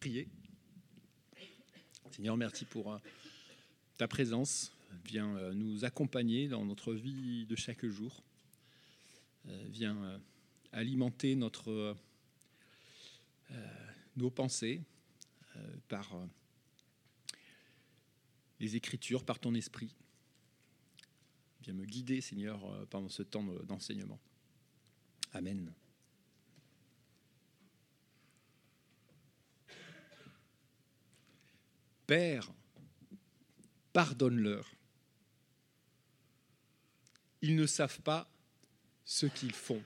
prier. Seigneur, merci pour ta présence. Viens nous accompagner dans notre vie de chaque jour. Viens alimenter nos pensées par les Écritures, par ton esprit. Viens me guider, Seigneur, pendant ce temps d'enseignement. Amen. Père, pardonne-leur. Ils ne savent pas ce qu'ils font.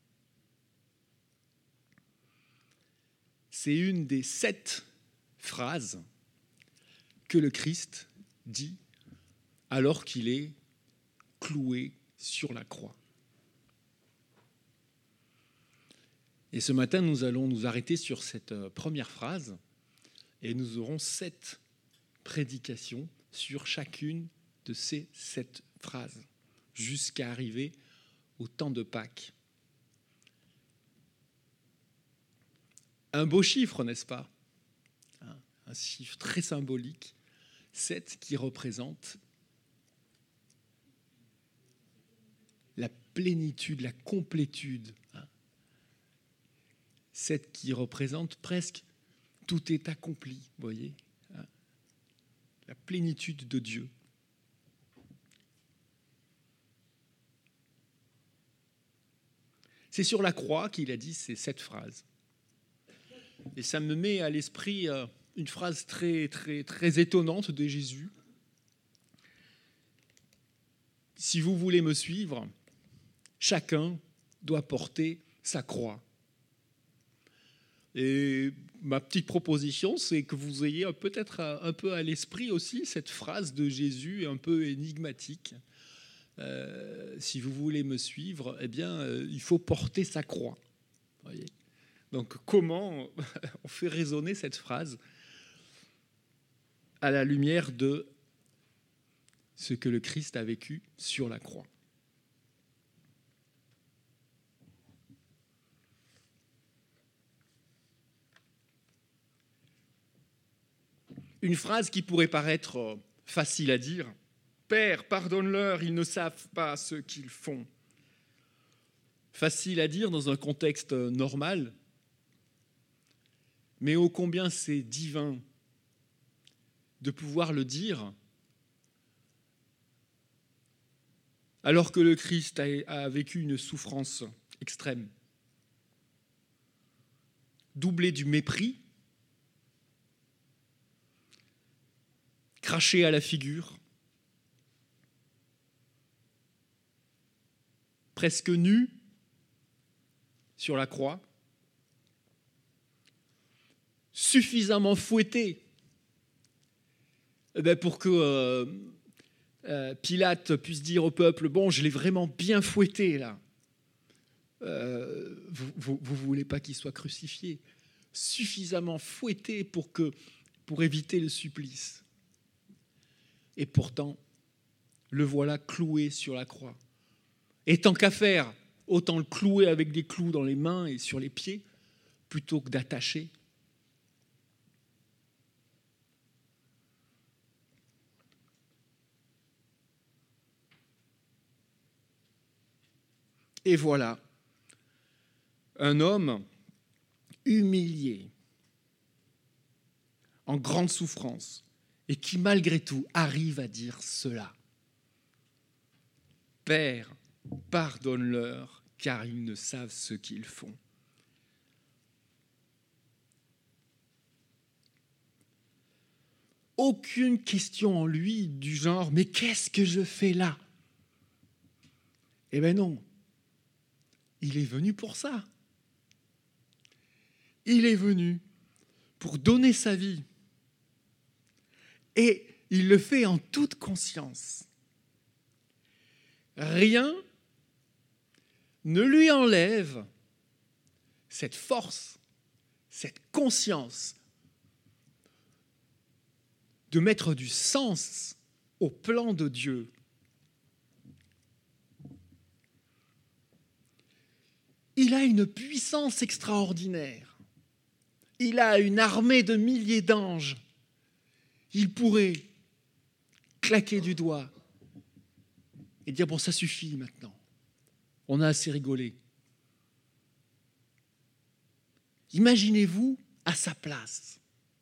C'est une des 7 phrases que le Christ dit alors qu'il est cloué sur la croix. Et ce matin, nous allons nous arrêter sur cette première phrase et nous aurons 7 prédications sur chacune de ces 7 phrases jusqu'à arriver au temps de Pâques. Un beau chiffre, n'est-ce pas ? Un chiffre très symbolique, 7 qui représente la plénitude, la complétude. 7 qui représente presque tout est accompli, vous voyez ? La plénitude de Dieu. C'est sur la croix qu'il a dit ces 7 phrases. Et ça me met à l'esprit une phrase très, très, très étonnante de Jésus. Si vous voulez me suivre, chacun doit porter sa croix. Et ma petite proposition, c'est que vous ayez peut-être un peu à l'esprit aussi cette phrase de Jésus un peu énigmatique. Si vous voulez me suivre, eh bien, il faut porter sa croix. Voyez ? Donc, comment on fait résonner cette phrase à la lumière de ce que le Christ a vécu sur la croix ? Une phrase qui pourrait paraître facile à dire. « Père, pardonne-leur, ils ne savent pas ce qu'ils font. » Facile à dire dans un contexte normal, mais ô combien c'est divin de pouvoir le dire alors que le Christ a vécu une souffrance extrême, doublée du mépris, craché à la figure, presque nu sur la croix, suffisamment fouetté pour que Pilate puisse dire au peuple « Bon, je l'ai vraiment bien fouetté, là. Vous ne voulez pas qu'il soit crucifié ?» Suffisamment fouetté pour éviter le supplice. Et pourtant, le voilà cloué sur la croix. Et tant qu'à faire, autant le clouer avec des clous dans les mains et sur les pieds, plutôt que d'attacher. Et voilà, un homme humilié, en grande souffrance, et qui malgré tout arrive à dire cela. « Père, pardonne-leur, car ils ne savent ce qu'ils font. » Aucune question en lui du genre « Mais qu'est-ce que je fais là ?» Eh bien non, il est venu pour ça. Il est venu pour donner sa vie. Et il le fait en toute conscience. Rien ne lui enlève cette force, cette conscience de mettre du sens au plan de Dieu. Il a une puissance extraordinaire. Il a une armée de milliers d'anges. Il pourrait claquer du doigt et dire, bon, ça suffit maintenant. On a assez rigolé. Imaginez-vous à sa place.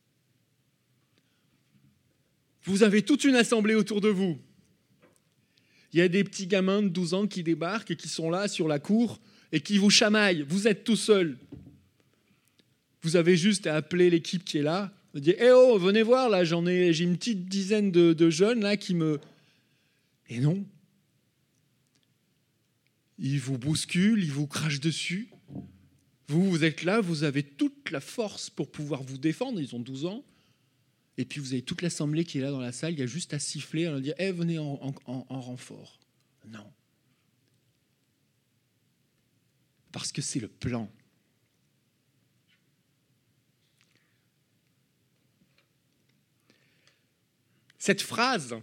Vous avez toute une assemblée autour de vous. Il y a des petits gamins de 12 ans qui débarquent et qui sont là sur la cour et qui vous chamaillent. Vous êtes tout seul. Vous avez juste à appeler l'équipe qui est là. Vous dites, eh oh, venez voir, là, j'ai une petite dizaine de jeunes là qui me... Et non. Ils vous bousculent, ils vous crachent dessus. Vous êtes là, vous avez toute la force pour pouvoir vous défendre. Ils ont 12 ans. Et puis vous avez toute l'assemblée qui est là dans la salle. Il y a juste à siffler, à leur dire, eh, venez en renfort. Non. Parce que c'est le plan. Cette phrase,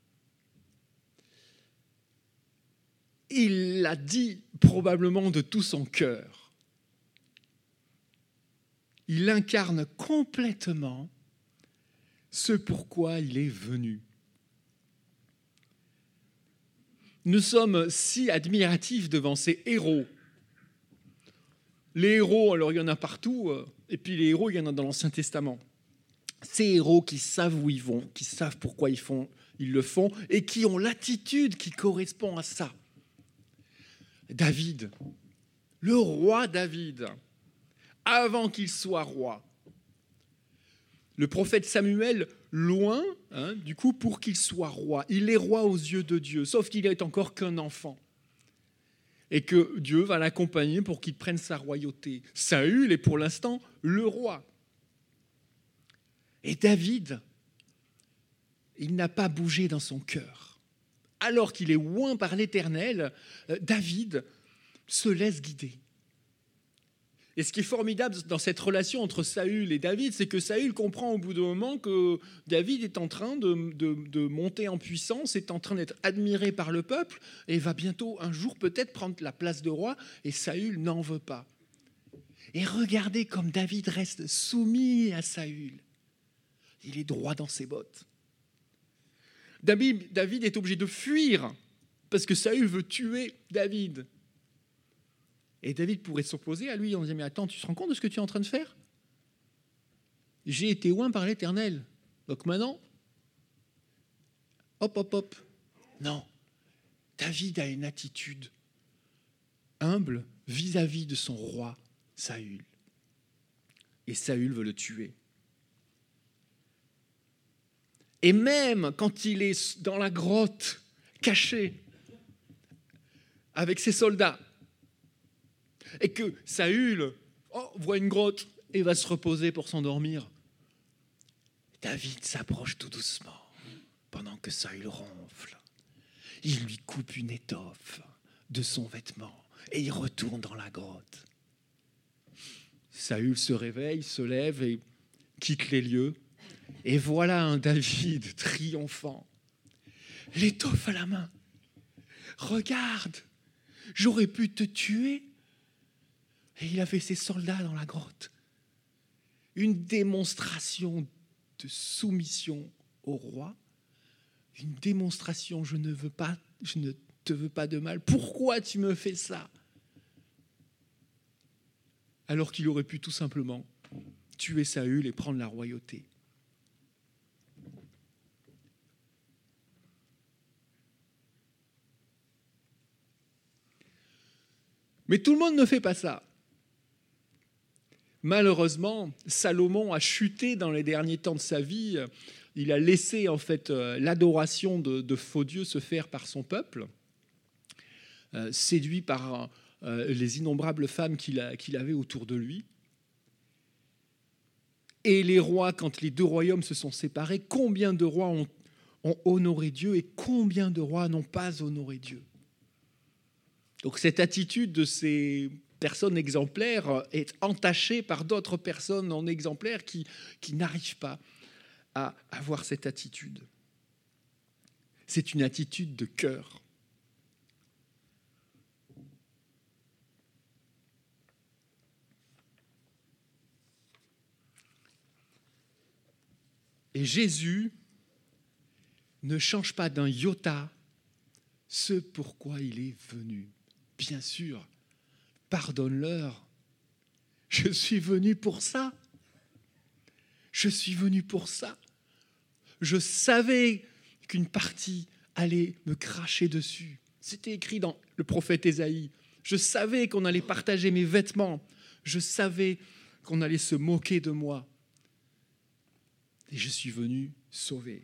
il l'a dit probablement de tout son cœur. Il incarne complètement ce pourquoi il est venu. Nous sommes si admiratifs devant ces héros. Les héros, alors il y en a partout, et puis les héros, il y en a dans l'Ancien Testament. Ces héros qui savent où ils vont, qui savent pourquoi ils le font, et qui ont l'attitude qui correspond à ça. David, le roi David, avant qu'il soit roi. Le prophète Samuel, loin, du coup, pour qu'il soit roi. Il est roi aux yeux de Dieu, sauf qu'il n'est encore qu'un enfant. Et que Dieu va l'accompagner pour qu'il prenne sa royauté. Saül est pour l'instant le roi. Et David, il n'a pas bougé dans son cœur. Alors qu'il est oint par l'Éternel, David se laisse guider. Et ce qui est formidable dans cette relation entre Saül et David, c'est que Saül comprend au bout d'un moment que David est en train de monter en puissance, est en train d'être admiré par le peuple, et va bientôt, un jour, peut-être prendre la place de roi, et Saül n'en veut pas. Et regardez comme David reste soumis à Saül. Il est droit dans ses bottes. David est obligé de fuir parce que Saül veut tuer David. Et David pourrait s'opposer à lui en disant, mais attends, tu te rends compte de ce que tu es en train de faire ? J'ai été oint par l'Éternel. Donc maintenant, hop. Non, David a une attitude humble vis-à-vis de son roi, Saül. Et Saül veut le tuer. Et même quand il est dans la grotte, caché, avec ses soldats, et que Saül voit une grotte et va se reposer pour s'endormir, David s'approche tout doucement pendant que Saül ronfle. Il lui coupe une étoffe de son vêtement et il retourne dans la grotte. Saül se réveille, se lève et quitte les lieux. Et voilà un David triomphant, l'étoffe à la main. Regarde, j'aurais pu te tuer. Et il avait ses soldats dans la grotte. Une démonstration de soumission au roi. Une démonstration, je ne te veux pas de mal. Pourquoi tu me fais ça ? Alors qu'il aurait pu tout simplement tuer Saül et prendre la royauté. Mais tout le monde ne fait pas ça. Malheureusement, Salomon a chuté dans les derniers temps de sa vie. Il a laissé en fait l'adoration de faux dieux se faire par son peuple, séduit par les innombrables femmes qu'il avait autour de lui. Et les rois, quand les deux royaumes se sont séparés, combien de rois ont honoré Dieu et combien de rois n'ont pas honoré Dieu ? Donc cette attitude de ces personnes exemplaires est entachée par d'autres personnes non exemplaires qui n'arrivent pas à avoir cette attitude. C'est une attitude de cœur. Et Jésus ne change pas d'un iota ce pourquoi il est venu. Bien sûr, pardonne-leur. Je suis venu pour ça. Je suis venu pour ça. Je savais qu'une partie allait me cracher dessus. C'était écrit dans le prophète Ésaïe. Je savais qu'on allait partager mes vêtements. Je savais qu'on allait se moquer de moi. Et je suis venu sauver.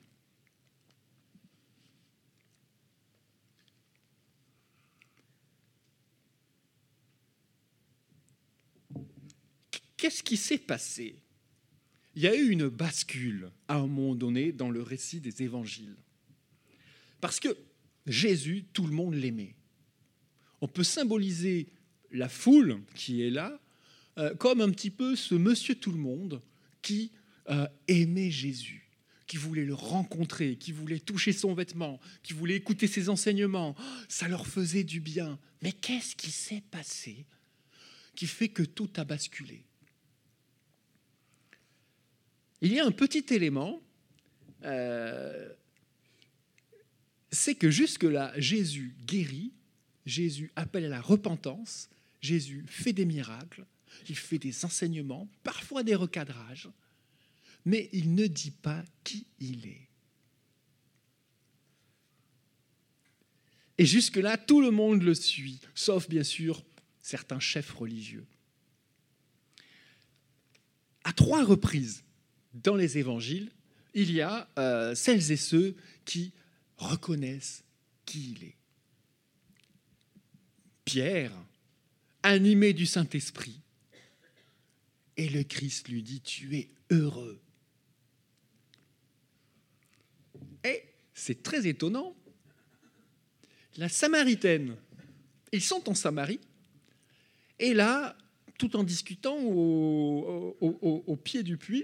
Qu'est-ce qui s'est passé ? Il y a eu une bascule à un moment donné dans le récit des évangiles. Parce que Jésus, tout le monde l'aimait. On peut symboliser la foule qui est là comme un petit peu ce monsieur tout le monde qui aimait Jésus, qui voulait le rencontrer, qui voulait toucher son vêtement, qui voulait écouter ses enseignements. Ça leur faisait du bien. Mais qu'est-ce qui s'est passé qui fait que tout a basculé ? Il y a un petit élément, c'est que jusque-là, Jésus guérit, Jésus appelle à la repentance, Jésus fait des miracles, il fait des enseignements, parfois des recadrages, mais il ne dit pas qui il est. Et jusque-là, tout le monde le suit, sauf bien sûr certains chefs religieux. À 3 reprises, dans les évangiles, il y a celles et ceux qui reconnaissent qui il est. Pierre, animé du Saint-Esprit, et le Christ lui dit « Tu es heureux ». Et c'est très étonnant, la Samaritaine, ils sont en Samarie, et là, tout en discutant au pied du puits,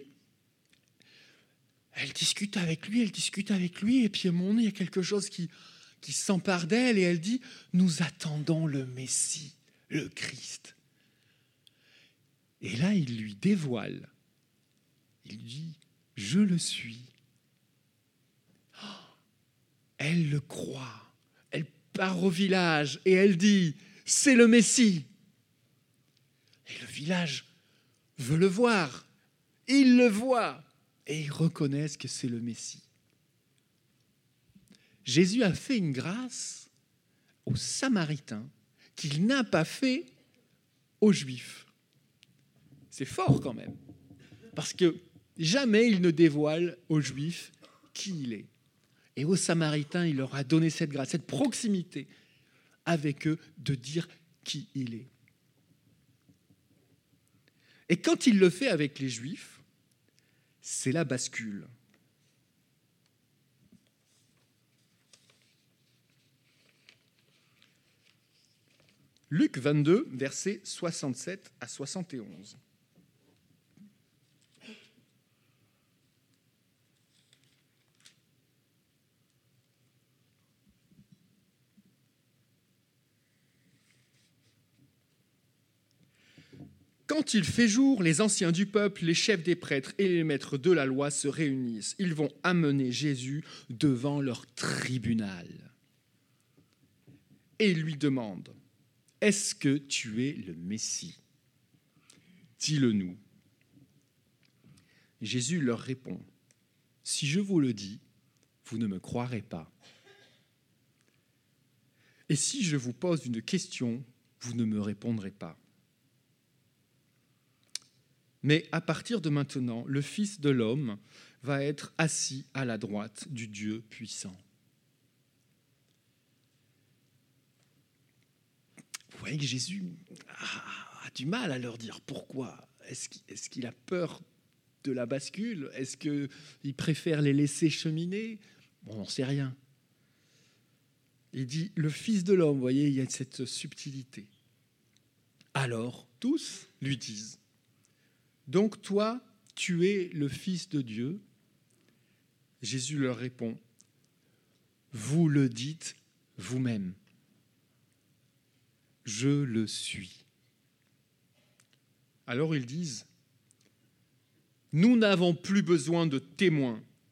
elle discute avec lui, et puis à un moment donné, il y a quelque chose qui s'empare d'elle, et elle dit « Nous attendons le Messie, le Christ ». Et là, il lui dévoile. Il dit « Je le suis ». Elle le croit. Elle part au village et elle dit « C'est le Messie ». Et le village veut le voir. Ils le voient et ils reconnaissent que c'est le Messie. Jésus a fait une grâce aux Samaritains qu'il n'a pas fait aux Juifs. C'est fort quand même, parce que jamais il ne dévoile aux Juifs qui il est. Et aux Samaritains, il leur a donné cette grâce, cette proximité avec eux de dire qui il est. Et quand il le fait avec les Juifs, c'est la bascule. Luc 22, versets 67 à 71. Quand il fait jour, les anciens du peuple, les chefs des prêtres et les maîtres de la loi se réunissent. Ils vont amener Jésus devant leur tribunal. Et ils lui demandent « Est-ce que tu es le Messie ? Dis-le-nous. » Jésus leur répond « Si je vous le dis, vous ne me croirez pas. Et si je vous pose une question, vous ne me répondrez pas. Mais à partir de maintenant, le Fils de l'homme va être assis à la droite du Dieu puissant. » Vous voyez que Jésus a du mal à leur dire pourquoi. Est-ce qu'il a peur de la bascule ? Est-ce qu'il préfère les laisser cheminer ? Bon, on n'en sait rien. Il dit le Fils de l'homme, vous voyez, il y a cette subtilité. Alors, tous lui disent « Donc toi, tu es le Fils de Dieu ?» Jésus leur répond « Vous le dites vous-même. Je le suis. » Alors ils disent « Nous n'avons plus besoin de témoins.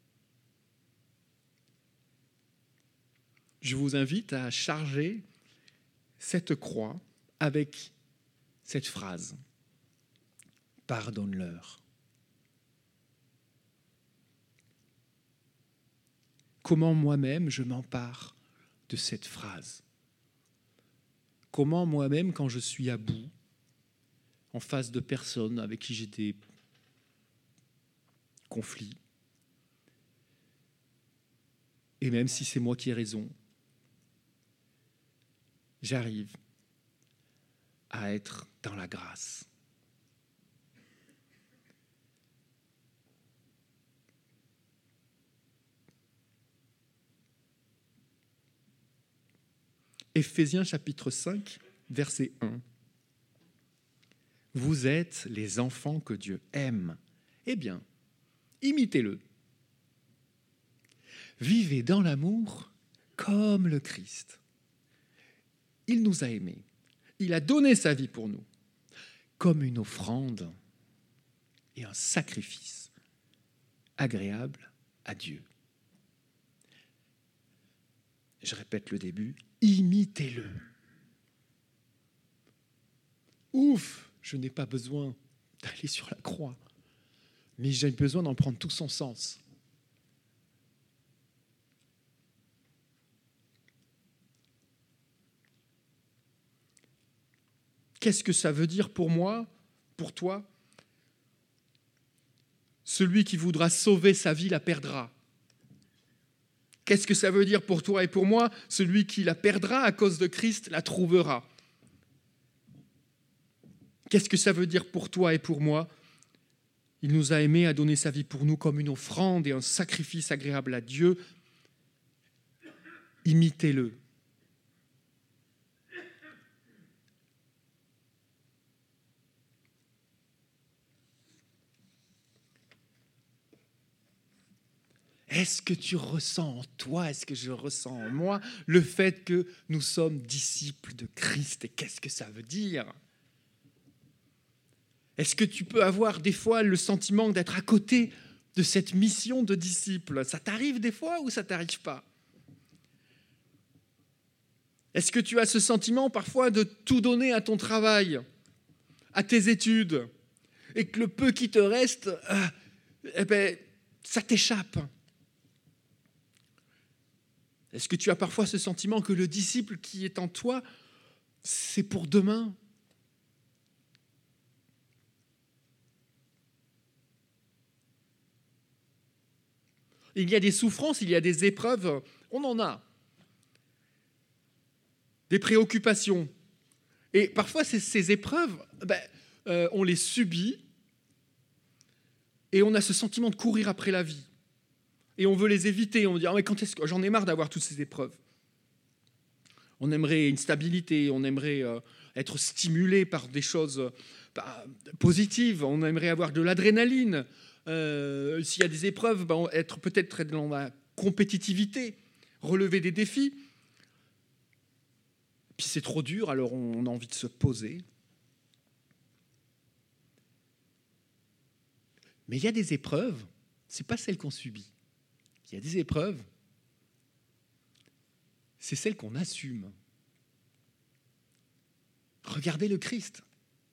je vous invite à charger cette croix avec cette phrase. Pardonne-leur. Comment moi-même je m'empare de cette phrase? Comment moi-même, quand je suis à bout, en face de personnes avec qui j'ai des conflits, et même si c'est moi qui ai raison, j'arrive à être dans la grâce. Éphésiens chapitre 5, verset 1. Vous êtes les enfants que Dieu aime. Eh bien, imitez-le. Vivez dans l'amour comme le Christ. Il nous a aimés. Il a donné sa vie pour nous, comme une offrande et un sacrifice agréable à Dieu. Je répète le début, imitez-le. Ouf, je n'ai pas besoin d'aller sur la croix, mais j'ai besoin d'en prendre tout son sens. Qu'est-ce que ça veut dire pour moi, pour toi? Celui qui voudra sauver sa vie la perdra. Qu'est-ce que ça veut dire pour toi et pour moi? Celui qui la perdra à cause de Christ la trouvera. Qu'est-ce que ça veut dire pour toi et pour moi? Il nous a aimés, a donné sa vie pour nous comme une offrande et un sacrifice agréable à Dieu. Imitez-le. Est-ce que tu ressens en toi, est-ce que je ressens en moi le fait que nous sommes disciples de Christ? Et qu'est-ce que ça veut dire? Est-ce que tu peux avoir des fois le sentiment d'être à côté de cette mission de disciple? Ça t'arrive des fois ou ça t'arrive pas? Est-ce que tu as ce sentiment parfois de tout donner à ton travail, à tes études, et que le peu qui te reste, ça t'échappe? Est-ce que tu as parfois ce sentiment que le disciple qui est en toi, c'est pour demain? Il y a des souffrances, il y a des épreuves, on en a. Des préoccupations. Et parfois, ces épreuves, on les subit et on a ce sentiment de courir après la vie. Et on veut les éviter. On dit, mais quand est-ce que j'en ai marre d'avoir toutes ces épreuves? On aimerait une stabilité, on aimerait être stimulé par des choses positives, on aimerait avoir de l'adrénaline. S'il y a des épreuves, être peut-être dans la compétitivité, relever des défis. Puis c'est trop dur, alors on a envie de se poser. Mais il y a des épreuves, ce n'est pas celles qu'on subit. Il y a des épreuves, c'est celles qu'on assume. Regardez le Christ.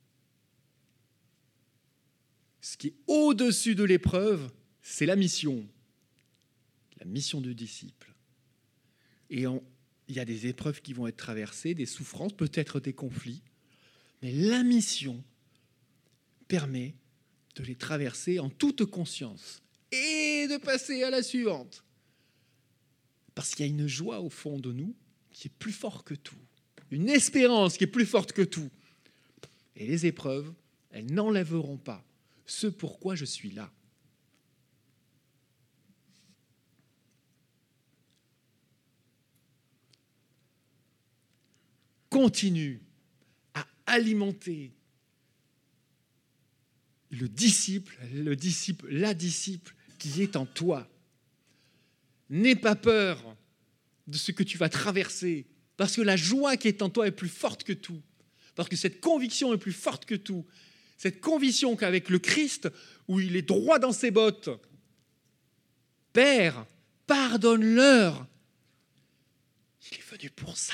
Ce qui est au-dessus de l'épreuve, c'est la mission du disciple. Et il y a des épreuves qui vont être traversées, des souffrances, peut-être des conflits, mais la mission permet de les traverser en toute conscience et de passer à la suivante. Parce qu'il y a une joie au fond de nous qui est plus forte que tout, une espérance qui est plus forte que tout. Et les épreuves, elles n'enlèveront pas ce pourquoi je suis là. Continue à alimenter la disciple qui est en toi. N'aie pas peur de ce que tu vas traverser, parce que la joie qui est en toi est plus forte que tout, parce que cette conviction est plus forte que tout, cette conviction qu'avec le Christ, où il est droit dans ses bottes, Père, pardonne-leur. Il est venu pour ça.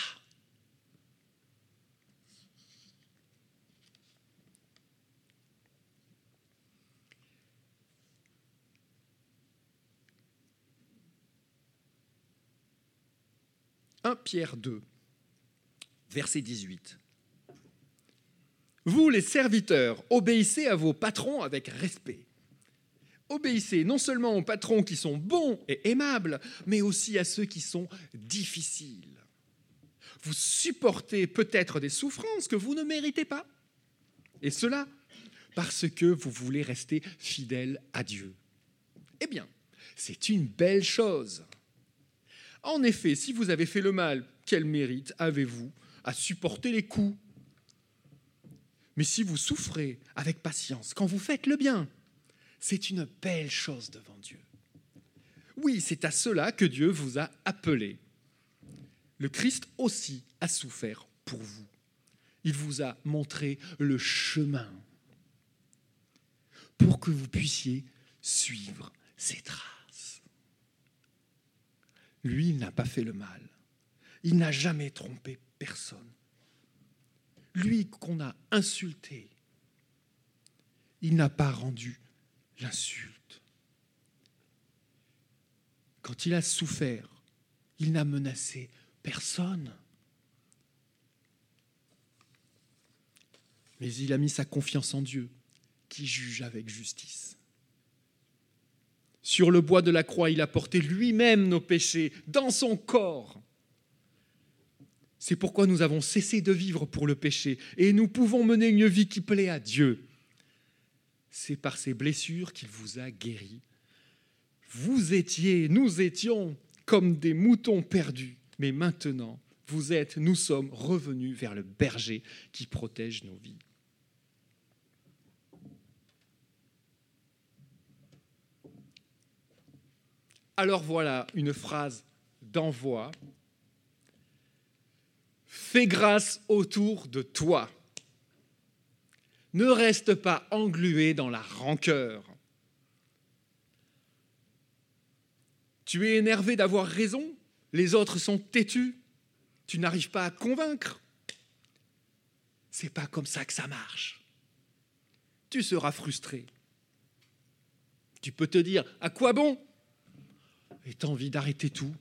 « 1 Pierre 2, verset 18. Vous, les serviteurs, obéissez à vos patrons avec respect. Obéissez non seulement aux patrons qui sont bons et aimables, mais aussi à ceux qui sont difficiles. Vous supportez peut-être des souffrances que vous ne méritez pas. Et cela parce que vous voulez rester fidèle à Dieu. Eh bien, c'est une belle chose. En effet, si vous avez fait le mal, quel mérite avez-vous à supporter les coups ? Mais si vous souffrez avec patience, quand vous faites le bien, c'est une belle chose devant Dieu. Oui, c'est à cela que Dieu vous a appelé. Le Christ aussi a souffert pour vous. Il vous a montré le chemin pour que vous puissiez suivre ses traces. Lui, il n'a pas fait le mal. Il n'a jamais trompé personne. Lui qu'on a insulté, il n'a pas rendu l'insulte. Quand il a souffert, il n'a menacé personne. Mais il a mis sa confiance en Dieu, qui juge avec justice. Sur le bois de la croix, il a porté lui-même nos péchés dans son corps. C'est pourquoi nous avons cessé de vivre pour le péché et nous pouvons mener une vie qui plaît à Dieu. C'est par ses blessures qu'il vous a guéris. Nous étions comme des moutons perdus, mais maintenant, nous sommes revenus vers le berger qui protège nos vies. Alors voilà une phrase d'envoi. Fais grâce autour de toi. Ne reste pas englué dans la rancœur. Tu es énervé d'avoir raison, les autres sont têtus, tu n'arrives pas à convaincre. C'est pas comme ça que ça marche. Tu seras frustré. Tu peux te dire, à quoi bon ? Et tu as envie d'arrêter tout.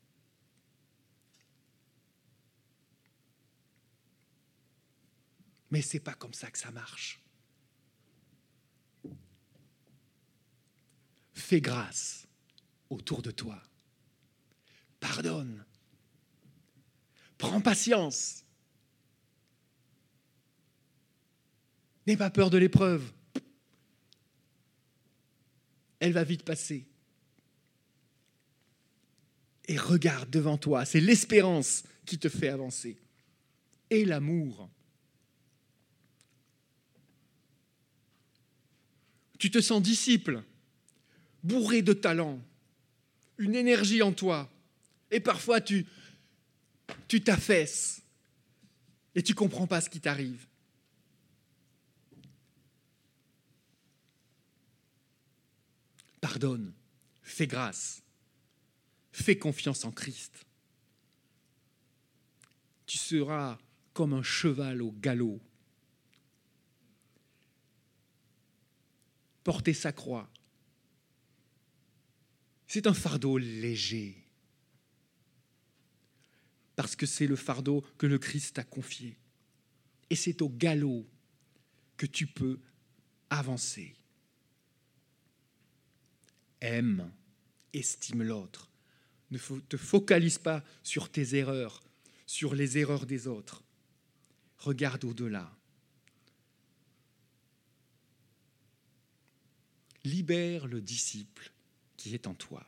Mais ce n'est pas comme ça que ça marche. Fais grâce autour de toi. Pardonne. Prends patience. N'aie pas peur de l'épreuve. Elle va vite passer. Et regarde devant toi, c'est l'espérance qui te fait avancer. Et l'amour. Tu te sens disciple, bourré de talent, une énergie en toi. Et parfois, tu t'affaisses et tu ne comprends pas ce qui t'arrive. Pardonne, fais grâce, fais confiance en Christ. Tu seras comme un cheval au galop. Porter sa croix, c'est un fardeau léger. Parce que c'est le fardeau que le Christ t'a confié. Et c'est au galop que tu peux avancer. Aime, estime l'autre. Ne te focalise pas sur tes erreurs, sur les erreurs des autres. Regarde au-delà. Libère le disciple qui est en toi.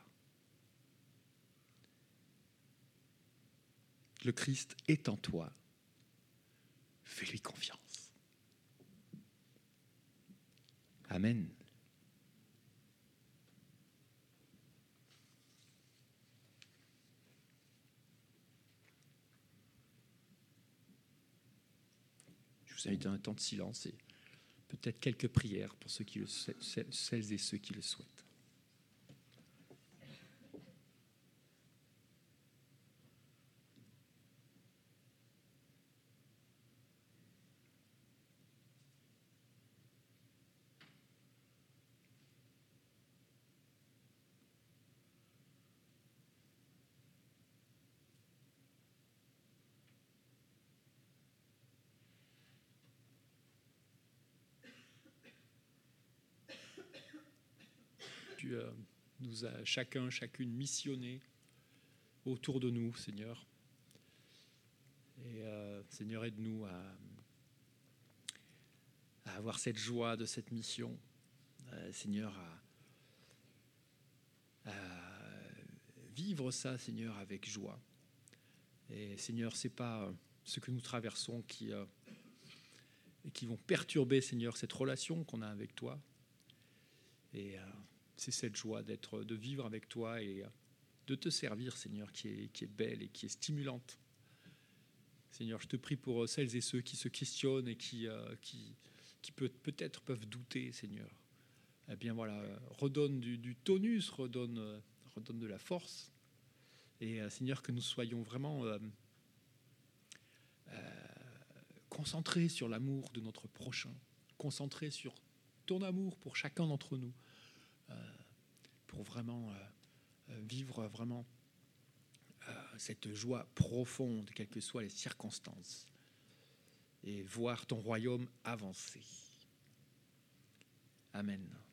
Le Christ est en toi. Fais-lui confiance. Amen. Je vous invite à un temps de silence et peut-être quelques prières pour celles et ceux qui le souhaitent. tu nous as chacune missionné autour de nous, Seigneur. Et Seigneur, aide-nous à avoir cette joie de cette mission, Seigneur, à vivre ça, Seigneur, avec joie. Et Seigneur, c'est pas ce que nous traversons qui vont perturber, Seigneur, cette relation qu'on a avec toi. Et c'est cette joie de vivre avec toi et de te servir, Seigneur, qui est belle et qui est stimulante. Seigneur, je te prie pour celles et ceux qui se questionnent et qui peut-être peuvent douter, Seigneur. Eh bien voilà, redonne du tonus, redonne de la force. Et Seigneur, que nous soyons vraiment concentrés sur l'amour de notre prochain, concentrés sur ton amour pour chacun d'entre nous, pour vraiment vivre vraiment cette joie profonde, quelles que soient les circonstances, et voir ton royaume avancer. Amen.